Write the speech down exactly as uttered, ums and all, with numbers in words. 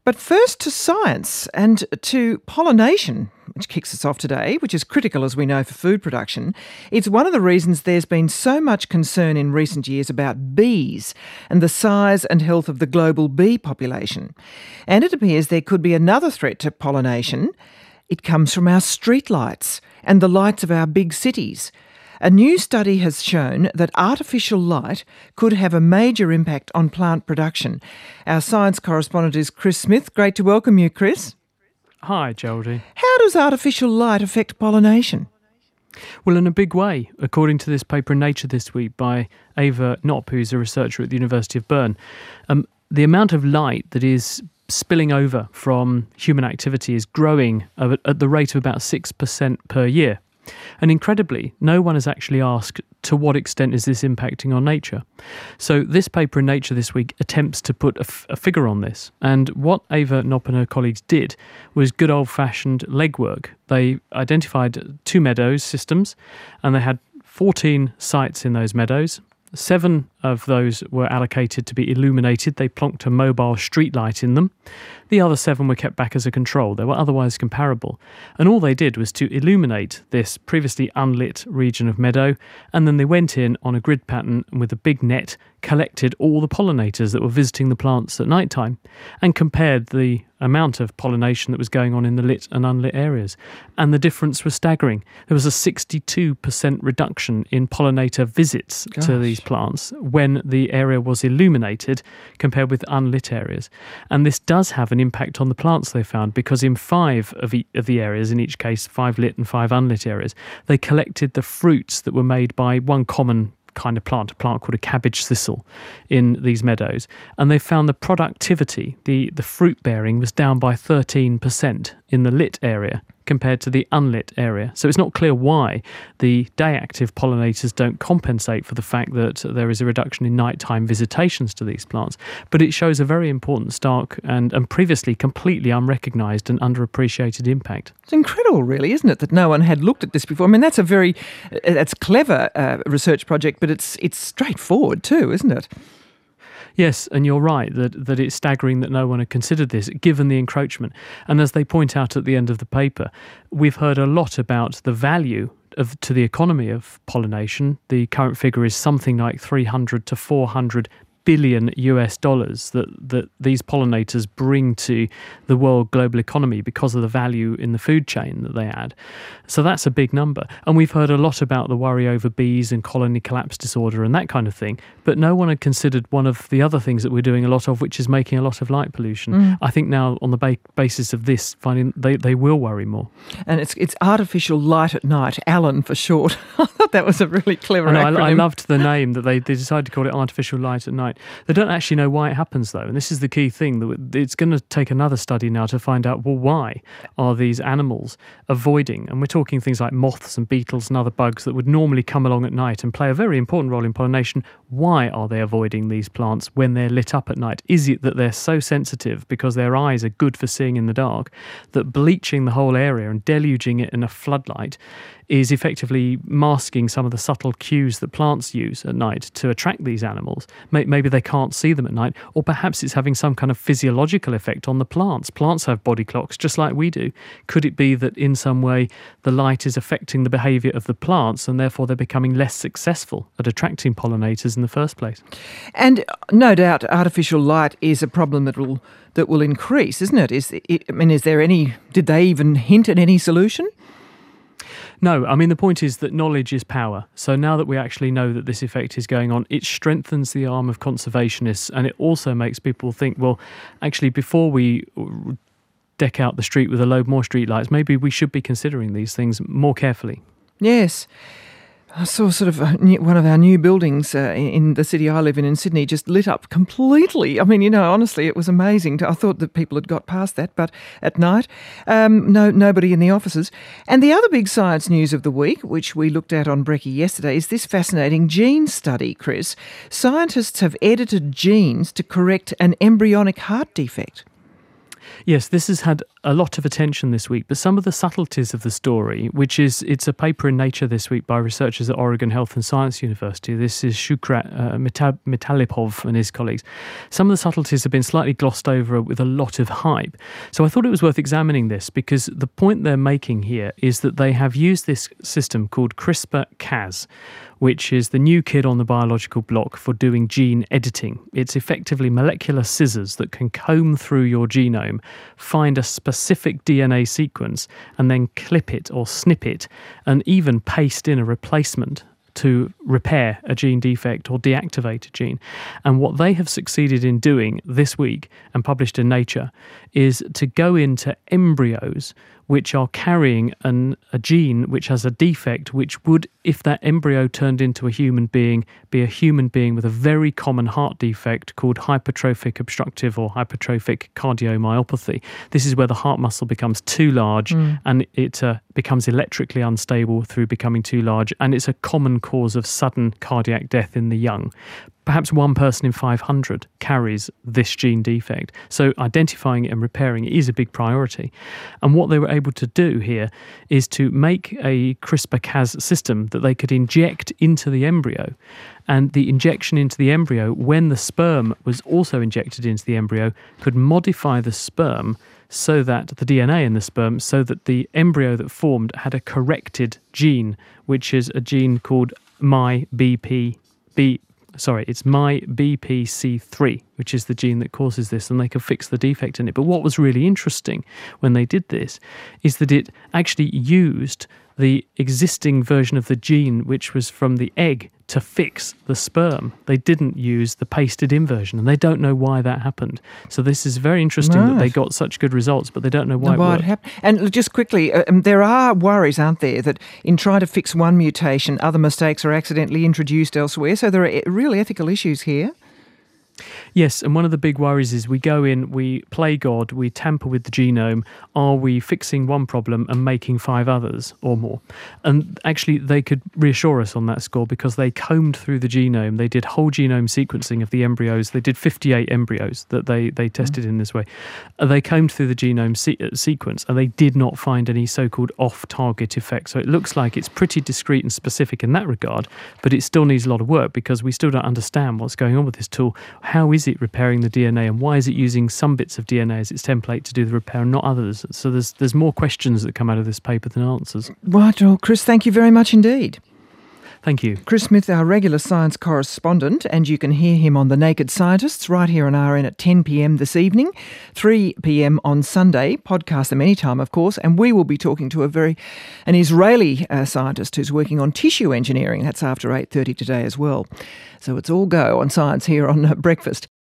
But first to science and to pollination, which kicks us off today, which is critical, as we know, for food production. It's one of the reasons there's been so much concern in recent years about bees and the size and health of the global bee population. And it appears there could be another threat to pollination. It comes from our streetlights and the lights of our big cities. A new study has shown that artificial light could have a major impact on plant production. Our science correspondent is Chris Smith. Great to welcome you, Chris. Hi, Geraldine. How does artificial light affect pollination? Well, in a big way, according to this paper in Nature this week by Eva Knopp, who's a researcher at the University of Bern. Um, the amount of light that is spilling over from human activity is growing at the rate of about six percent per year. And incredibly, no one has actually asked to what extent is this impacting on nature. So this paper in Nature this week attempts to put a, f- a figure on this. And what Eva Knopp and her colleagues did was good old-fashioned legwork. They identified two meadows systems, and they had fourteen sites in those meadows. Seven of those were allocated to be illuminated. They plonked a mobile street light in them. The other seven were kept back as a control. They were otherwise comparable. And all they did was to illuminate this previously unlit region of meadow, and then they went in on a grid pattern with a big net, collected all the pollinators that were visiting the plants at night time, and compared the amount of pollination that was going on in the lit and unlit areas. And the difference was staggering. There was a sixty-two percent reduction in pollinator visits Gosh. to these plants when the area was illuminated compared with unlit areas. And this does have an impact on the plants, they found, because in five of, e- of the areas, in each case five lit and five unlit areas, they collected the fruits that were made by one common kind of plant, a plant called a cabbage thistle in these meadows. And they found the productivity, the, the fruit bearing was down by thirteen percent in the lit area compared to the unlit area. So it's not clear why the day-active pollinators don't compensate for the fact that there is a reduction in nighttime visitations to these plants. But it shows a very important, stark and, and previously completely unrecognised and underappreciated impact. It's incredible, really, isn't it, that no one had looked at this before? I mean, that's a very, that's clever uh, research project, but it's it's straightforward too, isn't it? Yes, and you're right that, that it's staggering that no one had considered this, given the encroachment. And as they point out at the end of the paper, we've heard a lot about the value of to the economy of pollination. The current figure is something like three hundred to four hundred billion U S dollars that, that these pollinators bring to the world global economy because of the value in the food chain that they add. So that's a big number. And we've heard a lot about the worry over bees and colony collapse disorder and that kind of thing, but no one had considered one of the other things that we're doing a lot of, which is making a lot of light pollution. Mm. I think now on the ba- basis of this, finding they, they will worry more. And it's it's artificial light at night, ALAN for short. I thought that was a really clever I acronym. I, I loved the name that they, they decided to call it artificial light at night. They don't actually know why it happens, though, and this is the key thing. That it's going to take another study now to find out, well, why are these animals avoiding, and we're talking things like moths and beetles and other bugs that would normally come along at night and play a very important role in pollination. Why are they avoiding these plants when they're lit up at night? Is it that they're so sensitive because their eyes are good for seeing in the dark that bleaching the whole area and deluging it in a floodlight is effectively masking some of the subtle cues that plants use at night to attract these animals? Maybe they can't see them at night, or perhaps it's having some kind of physiological effect on the plants. Plants have body clocks just like we do. Could it be that in some way the light is affecting the behaviour of the plants and therefore they're becoming less successful at attracting pollinators in the first place? And no doubt artificial light is a problem that will that will increase, isn't it? Is it, I mean, is there any, did they even hint at any solution? No, I mean, the point is that knowledge is power. So now that we actually know that this effect is going on, it strengthens the arm of conservationists, and it also makes people think, well, actually, before we deck out the street with a load more streetlights, maybe we should be considering these things more carefully. Yes. I saw sort of a new, one of our new buildings uh, in the city I live in, in Sydney, just lit up completely. I mean, you know, honestly, it was amazing. I thought that people had got past that, but at night, um, no, nobody in the offices. And the other big science news of the week, which we looked at on Brekkie yesterday, is this fascinating gene study, Chris. Scientists have edited genes to correct an embryonic heart defect. Yes, this has had a lot of attention this week, but some of the subtleties of the story, which is, it's a paper in Nature this week by researchers at Oregon Health and Science University. This is Shukrat uh, Mitalipov and his colleagues. Some of the subtleties have been slightly glossed over with a lot of hype. So I thought it was worth examining this, because the point they're making here is that they have used this system called CRISPR Cas, which is the new kid on the biological block for doing gene editing. It's effectively molecular scissors that can comb through your genome, find a specific D N A sequence, and then clip it or snip it, and even paste in a replacement to repair a gene defect or deactivate a gene. And what they have succeeded in doing this week and published in Nature is to go into embryos which are carrying an, a gene which has a defect, which would, if that embryo turned into a human being, be a human being with a very common heart defect called hypertrophic obstructive or hypertrophic cardiomyopathy. This is where the heart muscle becomes too large mm. and it uh, becomes electrically unstable through becoming too large, and it's a common cause of sudden cardiac death in the young. Perhaps one person in five hundred carries this gene defect. So identifying it and repairing it is a big priority. And what they were able to do here is to make a CRISPR-Cas system that they could inject into the embryo. And the injection into the embryo, when the sperm was also injected into the embryo, could modify the sperm so that the D N A in the sperm, so that the embryo that formed had a corrected gene, which is a gene called M Y B P B. Sorry, it's M Y B P C three, which is the gene that causes this, and they can fix the defect in it. But what was really interesting when they did this is that it actually used the existing version of the gene, which was from the egg, to fix the sperm. They didn't use the pasted-in version, and they don't know why that happened. So this is very interesting right. that they got such good results, but they don't know why, why it worked. It happened. And just quickly, um, there are worries, aren't there, that in trying to fix one mutation, other mistakes are accidentally introduced elsewhere. So there are real ethical issues here. Yes, and one of the big worries is we go in, we play God, we tamper with the genome. Are we fixing one problem and making five others or more? And actually, they could reassure us on that score, because they combed through the genome. They did whole genome sequencing of the embryos. They did fifty-eight embryos that they, they tested mm. in this way. They combed through the genome se- sequence, and they did not find any so-called off-target effects. So it looks like it's pretty discrete and specific in that regard, but it still needs a lot of work, because we still don't understand what's going on with this tool. How is it repairing the D N A, and why is it using some bits of D N A as its template to do the repair and not others? So there's there's more questions that come out of this paper than answers. Right, well, Chris, thank you very much indeed. Thank you. Chris Smith, our regular science correspondent, and you can hear him on The Naked Scientists right here on R N at ten p.m. this evening, three p.m. on Sunday. Podcast them anytime, of course, and we will be talking to a very an Israeli uh, scientist who's working on tissue engineering. That's after eight thirty today as well. So it's all go on science here on uh, Breakfast.